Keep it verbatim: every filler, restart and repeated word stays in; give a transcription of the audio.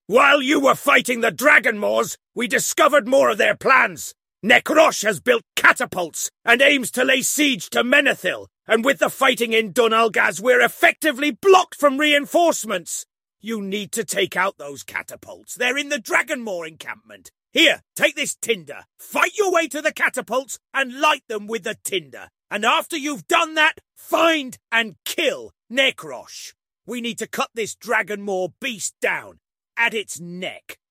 While you were fighting the Dragonmoors, we discovered more of their plans. Nekrosh has built catapults and aims to lay siege to Menethil, and with the fighting in Dun Algaz, we're effectively blocked from reinforcements. You need to take out those catapults. They're in the Dragonmoor encampment. Here, take this tinder. Fight your way to the catapults and light them with the tinder. And after you've done that, find and kill Nekrosh. We need to cut this Dragonmoor beast down at its neck.